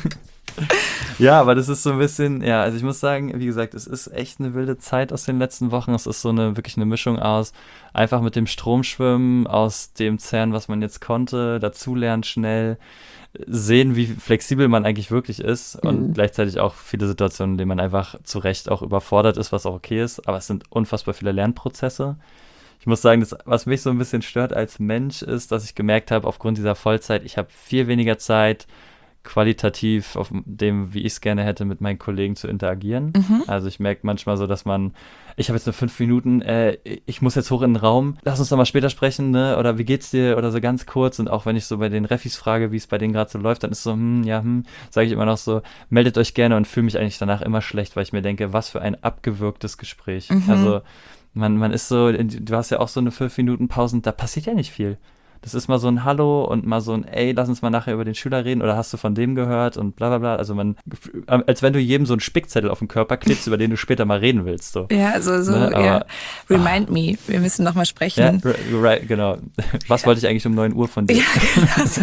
Ja, aber das ist so ein bisschen, ja, also ich muss sagen, wie gesagt, es ist echt eine wilde Zeit aus den letzten Wochen. Es ist so eine, wirklich eine Mischung aus einfach mit dem Strom schwimmen, aus dem Zerren, was man jetzt konnte, dazulernen schnell, sehen, wie flexibel man eigentlich wirklich ist und Mhm. gleichzeitig auch viele Situationen, in denen man einfach zu Recht auch überfordert ist, was auch okay ist, aber es sind unfassbar viele Lernprozesse. Ich muss sagen, das, was mich so ein bisschen stört als Mensch, ist, dass ich gemerkt habe, aufgrund dieser Vollzeit, ich habe viel weniger Zeit, qualitativ auf dem, wie ich es gerne hätte, mit meinen Kollegen zu interagieren. Mhm. Also ich merke manchmal so, dass man, ich habe jetzt nur fünf Minuten, äh, ich muss jetzt hoch in den Raum, lass uns doch mal später sprechen, ne? Oder wie geht's dir? Oder so ganz kurz. Und auch wenn ich so bei den Refis frage, wie es bei denen gerade so läuft, dann ist so, hm, ja, hm, sage ich immer noch so, meldet euch gerne und fühle mich eigentlich danach immer schlecht, weil ich mir denke, was für ein abgewürgtes Gespräch. Mhm. Also man, man ist so, du hast ja auch so eine fünf Minuten Pause und da passiert ja nicht viel. Das ist mal so ein Hallo und mal so ein ey, lass uns mal nachher über den Schüler reden oder hast du von dem gehört und bla bla bla. Also man, als wenn du jedem so einen Spickzettel auf den Körper klebst, über den du später mal reden willst. So. Ja, so, so, Ne, aber- ja. Remind me, wir müssen noch mal Ja, sprechen. r- right, genau. Was wollte ich eigentlich um neun Uhr von dir? Ja, genau so.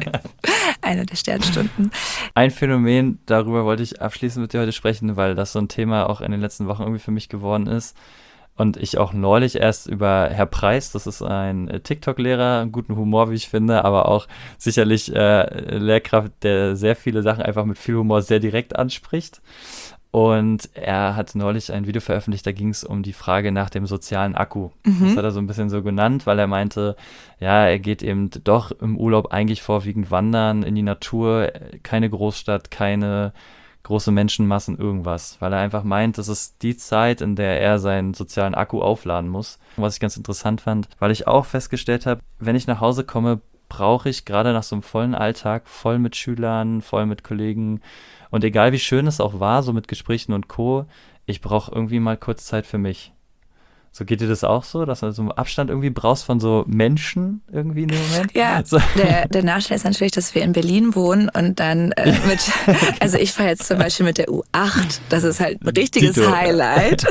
Eine der Sternstunden. Ein Phänomen, darüber wollte ich abschließend mit dir heute sprechen, weil das so ein Thema auch in den letzten Wochen irgendwie für mich geworden ist. Und ich auch neulich erst über Herr Preis, das ist ein äh, TikTok-Lehrer, einen guten Humor, wie ich finde, aber auch sicherlich äh, Lehrkraft, der sehr viele Sachen einfach mit viel Humor sehr direkt anspricht. Und er hat neulich ein Video veröffentlicht, da ging es um die Frage nach dem sozialen Akku. Mhm. Das hat er so ein bisschen so genannt, weil er meinte, ja, er geht eben doch im Urlaub eigentlich vorwiegend wandern in die Natur, keine Großstadt, keine große Menschenmassen, irgendwas. Weil er einfach meint, das ist die Zeit, in der er seinen sozialen Akku aufladen muss. Was ich ganz interessant fand, weil ich auch festgestellt habe, wenn ich nach Hause komme, brauche ich gerade nach so einem vollen Alltag, voll mit Schülern, voll mit Kollegen und egal wie schön es auch war, so mit Gesprächen und Co., ich brauche irgendwie mal kurz Zeit für mich. So geht dir das auch so, dass du so einen Abstand irgendwie brauchst von so Menschen irgendwie in dem Moment? Ja, So. der, der Nachteil ist natürlich, dass wir in Berlin wohnen und dann äh, mit, also ich fahre jetzt zum Beispiel mit der U acht, das ist halt ein richtiges Tito. Highlight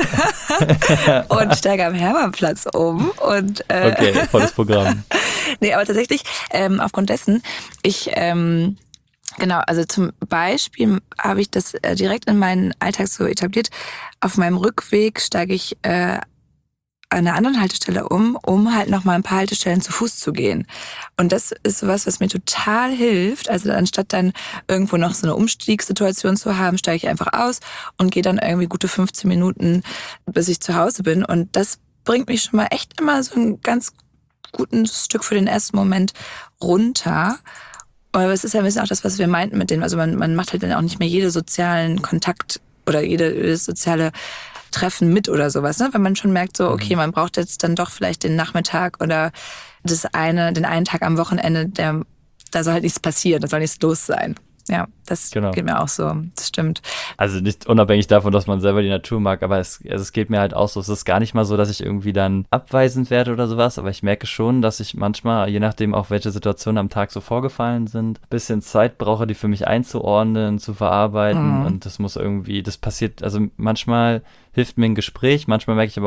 und steige am Hermannplatz um und äh, Okay, volles Programm. nee, aber tatsächlich, ähm, aufgrund dessen, ich, ähm, genau, also zum Beispiel habe ich das äh, direkt in meinen Alltag so etabliert. Auf meinem Rückweg steige ich äh, an einer anderen Haltestelle um, um halt noch mal ein paar Haltestellen zu Fuß zu gehen. Und das ist sowas, was mir total hilft. Also anstatt dann irgendwo noch so eine Umstiegssituation zu haben, steige ich einfach aus und gehe dann irgendwie gute fünfzehn Minuten, bis ich zu Hause bin. Und das bringt mich schon mal echt immer so ein ganz gutes Stück für den ersten Moment runter. Aber es ist ja ein bisschen auch das, was wir meinten mit dem, also man, man macht halt dann auch nicht mehr jede sozialen Kontakt oder jede, jedes soziale Treffen mit oder sowas, ne? Wenn man schon merkt, so, okay, man braucht jetzt dann doch vielleicht den Nachmittag oder das eine, den einen Tag am Wochenende, der, da soll halt nichts passieren, da soll nichts los sein. Ja, das Genau. geht mir auch so, das stimmt. Also nicht unabhängig davon, dass man selber die Natur mag, aber es, also es geht mir halt auch so, es ist gar nicht mal so, dass ich irgendwie dann abweisend werde oder sowas, aber ich merke schon, dass ich manchmal, je nachdem auch welche Situationen am Tag so vorgefallen sind, ein bisschen Zeit brauche, die für mich einzuordnen, zu verarbeiten Mhm. und das muss irgendwie, das passiert, also manchmal hilft mir ein Gespräch, manchmal merke ich aber auch, ich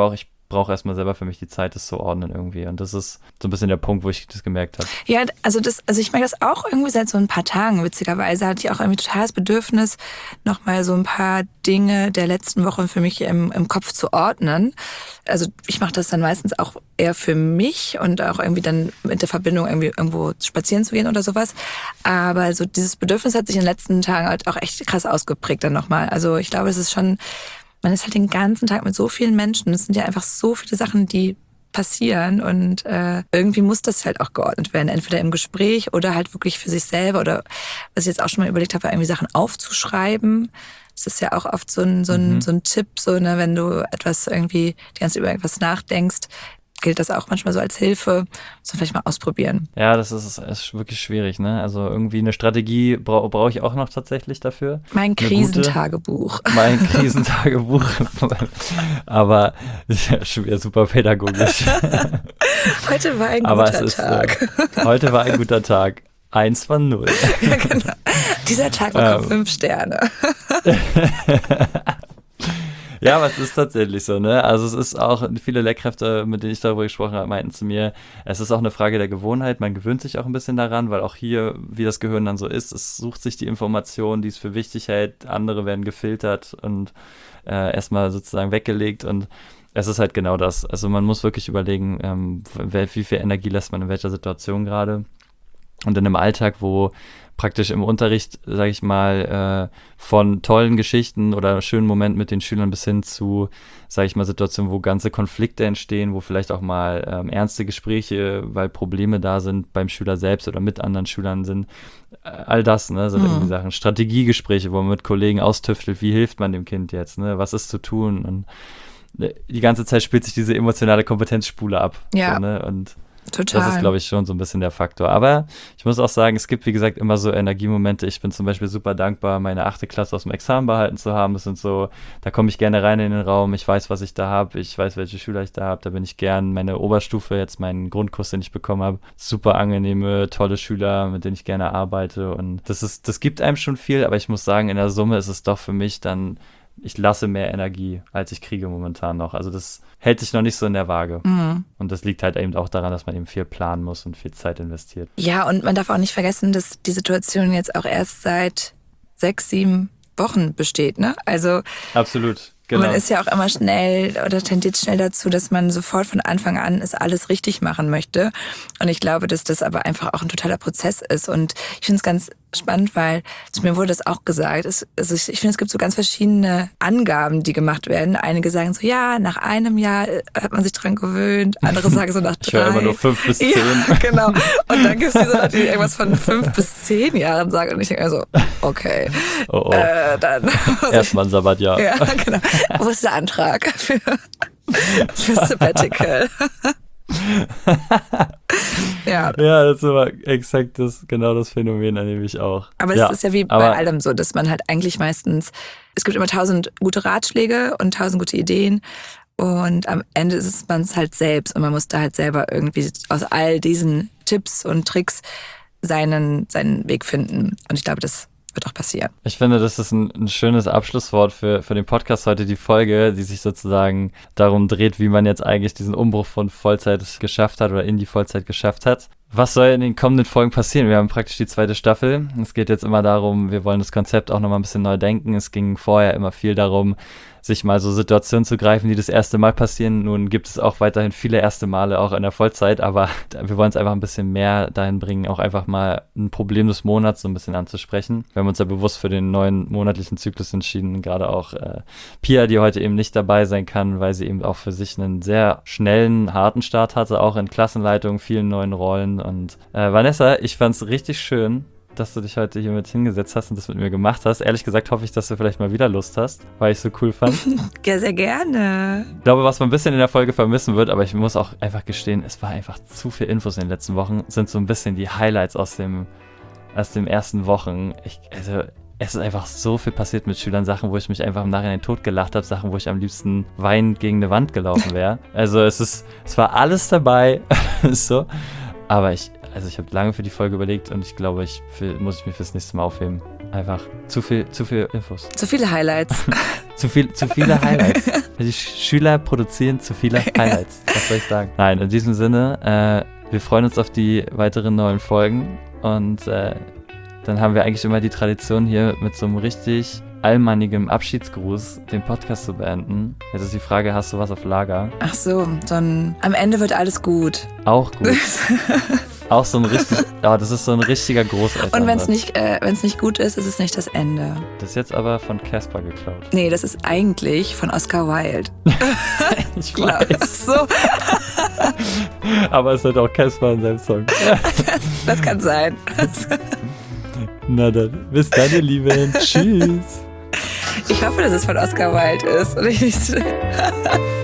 brauche erstmal selber für mich die Zeit, das zu ordnen irgendwie. Und das ist so ein bisschen der Punkt, wo ich das gemerkt habe. Ja, also das, also ich merke das auch irgendwie seit so ein paar Tagen. Witzigerweise hatte ich auch irgendwie total das Bedürfnis, nochmal so ein paar Dinge der letzten Wochen für mich im, im Kopf zu ordnen. Also ich mache das dann meistens auch eher für mich und auch irgendwie dann mit der Verbindung irgendwie irgendwo spazieren zu gehen oder sowas. Aber so dieses Bedürfnis hat sich in den letzten Tagen halt auch echt krass ausgeprägt dann nochmal. Also ich glaube, es ist schon, man ist halt den ganzen Tag mit so vielen Menschen. Es sind ja einfach so viele Sachen, die passieren und äh, irgendwie muss das halt auch geordnet werden. Entweder im Gespräch oder halt wirklich für sich selber oder was ich jetzt auch schon mal überlegt habe, war irgendwie Sachen aufzuschreiben. Das ist ja auch oft so ein, so ein, mhm. so ein Tipp, so, ne, wenn du etwas irgendwie, die ganze Zeit über irgendwas nachdenkst, gilt das auch manchmal so als Hilfe. Muss man vielleicht mal ausprobieren. Ja, das ist, ist wirklich schwierig, ne? Also irgendwie eine Strategie bra- brauche ich auch noch tatsächlich dafür. Mein Krisentagebuch. Gute, mein Krisentagebuch. Aber ist ja schon wieder super pädagogisch. Heute war ein Aber guter es ist, Tag. Äh, heute war ein guter Tag. Eins von null. Ja, genau. Dieser Tag bekommt ähm. fünf Sterne. Ja, aber es ist tatsächlich so, ne? Also es ist auch, viele Lehrkräfte, mit denen ich darüber gesprochen habe, meinten zu mir, es ist auch eine Frage der Gewohnheit, man gewöhnt sich auch ein bisschen daran, weil auch hier, wie das Gehirn dann so ist, es sucht sich die Informationen, die es für wichtig hält, andere werden gefiltert und äh, erstmal sozusagen weggelegt und es ist halt genau das. Also man muss wirklich überlegen, ähm, wie viel Energie lässt man in welcher Situation gerade. Und in einem Alltag, wo praktisch im Unterricht, sage ich mal, äh, von tollen Geschichten oder schönen Momenten mit den Schülern bis hin zu, sage ich mal, Situationen, wo ganze Konflikte entstehen, wo vielleicht auch mal ähm, ernste Gespräche, weil Probleme da sind beim Schüler selbst oder mit anderen Schülern sind. Äh, all das, ne, sind mhm. irgendwie Sachen. Strategiegespräche, wo man mit Kollegen austüftelt, wie hilft man dem Kind jetzt, ne, was ist zu tun? Und äh, die ganze Zeit spielt sich diese emotionale Kompetenzspule ab. Ja. So, ne, und Total. das ist, glaube ich, schon so ein bisschen der Faktor. Aber ich muss auch sagen, es gibt, wie gesagt, immer so Energiemomente. Ich bin zum Beispiel super dankbar, meine achte Klasse aus dem Examen behalten zu haben. Das sind so, da komme ich gerne rein in den Raum. Ich weiß, was ich da habe. Ich weiß, welche Schüler ich da habe. Da bin ich gern. Meine Oberstufe, jetzt meinen Grundkurs, den ich bekommen habe. Super angenehme, tolle Schüler, mit denen ich gerne arbeite. Und das ist, das gibt einem schon viel. Aber ich muss sagen, in der Summe ist es doch für mich dann, ich lasse mehr Energie, als ich kriege momentan noch. Also das hält sich noch nicht so in der Waage. Mhm. Und das liegt halt eben auch daran, dass man eben viel planen muss und viel Zeit investiert. Ja, und man darf auch nicht vergessen, dass die Situation jetzt auch erst seit sechs, sieben Wochen besteht, ne? Also absolut. Genau. Man ist ja auch immer schnell oder tendiert schnell dazu, dass man sofort von Anfang an es alles richtig machen möchte. Und ich glaube, dass das aber einfach auch ein totaler Prozess ist. Und ich finde es ganz spannend, weil zu mir wurde das auch gesagt. Es, also ich, ich finde, es gibt so ganz verschiedene Angaben, die gemacht werden. Einige sagen so, ja, nach einem Jahr hat man sich dran gewöhnt. Andere sagen so nach drei. Ich höre immer nur fünf bis zehn. Ja, genau. Und dann gibt es diese Leute, die irgendwas von fünf bis zehn Jahren sagen. Und ich denke mir so, okay. Oh, oh. Äh, dann erstmal ein Sabbatjahr. Ja, genau. Wo ist der Antrag für, für Sabbatical? Ja. Ja, das ist aber exakt das, genau das Phänomen, erlebe ich auch. Aber es ja, ist ja wie bei allem so, dass man halt eigentlich meistens, es gibt immer tausend gute Ratschläge und tausend gute Ideen und am Ende ist es man es halt selbst und man muss da halt selber irgendwie aus all diesen Tipps und Tricks seinen, seinen Weg finden und ich glaube, das wird auch passieren. Ich finde, das ist ein, ein schönes Abschlusswort für, für den Podcast heute, die Folge, die sich sozusagen darum dreht, wie man jetzt eigentlich diesen Umbruch von Vollzeit geschafft hat oder in die Vollzeit geschafft hat. Was soll in den kommenden Folgen passieren? Wir haben praktisch die zweite Staffel. Es geht jetzt immer darum, wir wollen das Konzept auch nochmal ein bisschen neu denken. Es ging vorher immer viel darum, sich mal so Situationen zu greifen, die das erste Mal passieren. Nun gibt es auch weiterhin viele erste Male auch in der Vollzeit, aber wir wollen es einfach ein bisschen mehr dahin bringen, auch einfach mal ein Problem des Monats so ein bisschen anzusprechen. Wir haben uns ja bewusst für den neuen monatlichen Zyklus entschieden, gerade auch äh, Pia, die heute eben nicht dabei sein kann, weil sie eben auch für sich einen sehr schnellen, harten Start hatte, auch in Klassenleitung, vielen neuen Rollen. Und äh, Vanessa, ich fand es richtig schön, dass du dich heute hier mit hingesetzt hast und das mit mir gemacht hast. Ehrlich gesagt hoffe ich, dass du vielleicht mal wieder Lust hast, weil ich es so cool fand. Ja, sehr gerne. Ich glaube, was man ein bisschen in der Folge vermissen wird, aber ich muss auch einfach gestehen, es war einfach zu viel Infos in den letzten Wochen, sind so ein bisschen die Highlights aus dem, aus den ersten Wochen. Ich, also es ist einfach so viel passiert mit Schülern, Sachen, wo ich mich einfach im Nachhinein totgelacht habe, Sachen, wo ich am liebsten weinend gegen eine Wand gelaufen wäre. Also es ist, es war alles dabei, so, aber ich Also ich habe lange für die Folge überlegt und ich glaube, ich will, muss ich mir fürs nächste Mal aufheben. einfach zu viel, zu viel Infos. Zu viele Highlights. zu, viel, zu viele Highlights. Die Schüler produzieren zu viele Highlights. Was soll ich sagen? Nein, in diesem Sinne, äh, wir freuen uns auf die weiteren neuen Folgen und äh, dann haben wir eigentlich immer die Tradition hier mit so einem richtig allmannigem Abschiedsgruß den Podcast zu beenden. Jetzt ist die Frage, hast du was auf Lager? Ach so, dann am Ende wird alles gut. Auch gut. Auch so ein richtig, oh, das ist so ein richtiger Großelternsatz. Und wenn es nicht, äh, wenn's nicht gut ist, ist es nicht das Ende. Das ist jetzt aber von Casper geklaut. Nee, das ist eigentlich von Oscar Wilde. Ich Glaub, weiß. so. Aber es hat auch Casper in seinem Song. Das, das kann sein. Na dann, bis dann, ihr Lieben. Tschüss. Ich hoffe, dass es von Oscar Wilde ist. Und ich nicht